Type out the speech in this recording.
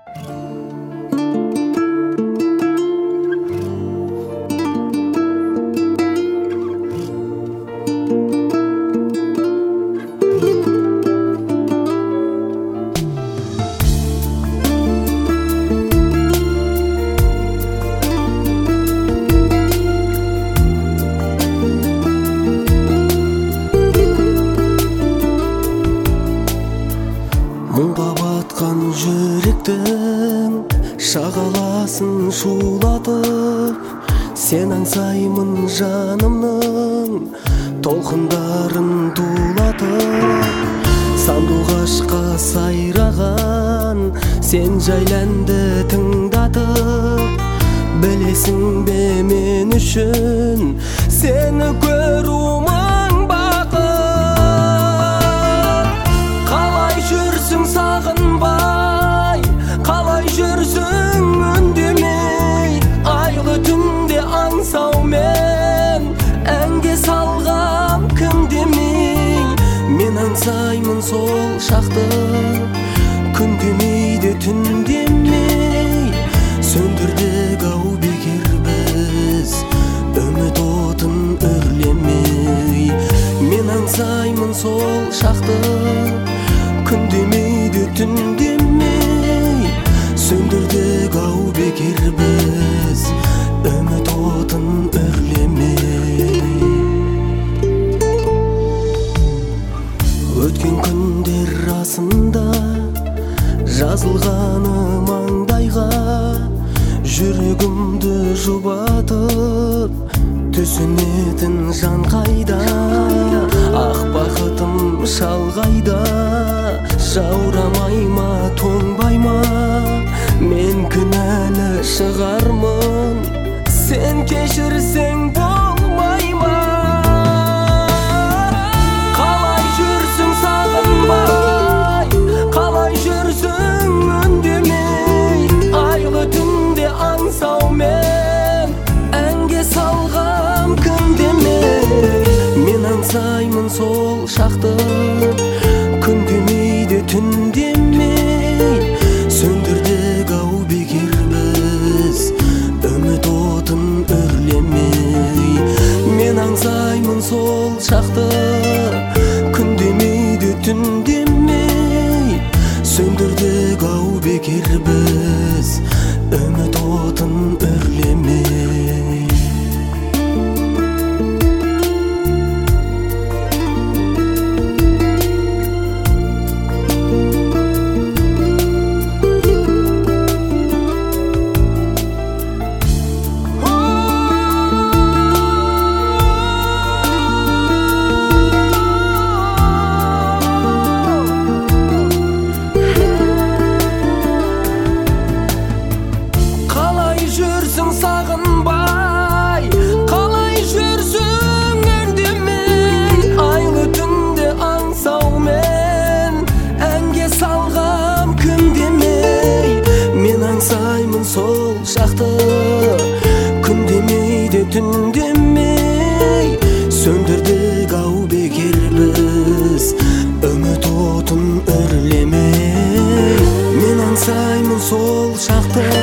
Мұңға батқан жүректің шағаласын шулатып, сен аңсаймын жанымның толқындарын тулатып. Сандуғашқа сайраған сен жайланды тыңдатып, білесің бе мен үшін сені көру мың бақыт. Қалай жүрсің сағынбай, қалай жүрсің үндемей, айлы түнде аңсаумен әнге салғам кім демей. Мен аңсаймын сол шақты, күн демейді түн демей, сөндірдік ау бекер біз үміт отын үрлемей. Мен аңсаймын сол шақты, күн демейді түн демей, сөндірдік ау бекер біз үміт отын үрлемей. Өткен күндер расында жазылғаны маңдайға, жүрегімді жұбатып түсінетін жан қайда. Ақ бақытым шалғайда, жаурамай ма тоңбай ма, мен кінәлі шығармын, сен кешірсең болмай ма. Қалай жүрсің сағынбай, қалай жүрсің үндемей, айлы түнде аңсаумен әнге салғам кім демей. Мен аңсаймын сол шақты, күн демейді түн демей, сөндірдік ау бекер біз үміт отын үрлемей. Мен аңсаймын сол шақты, күн демейді түн демей, сөндірдік ау бекер біз үміт отын үрлемей. Сағынбай, қалай жүрсің үндемей, айлы түнде аңсаумен әнге салғам кім демей. Мен аңсаймын сол шақты, күн демейді түн демей, сөндірдік ау бекер біз үміт отын үрлемей. Мен аңсаймын сол шақты,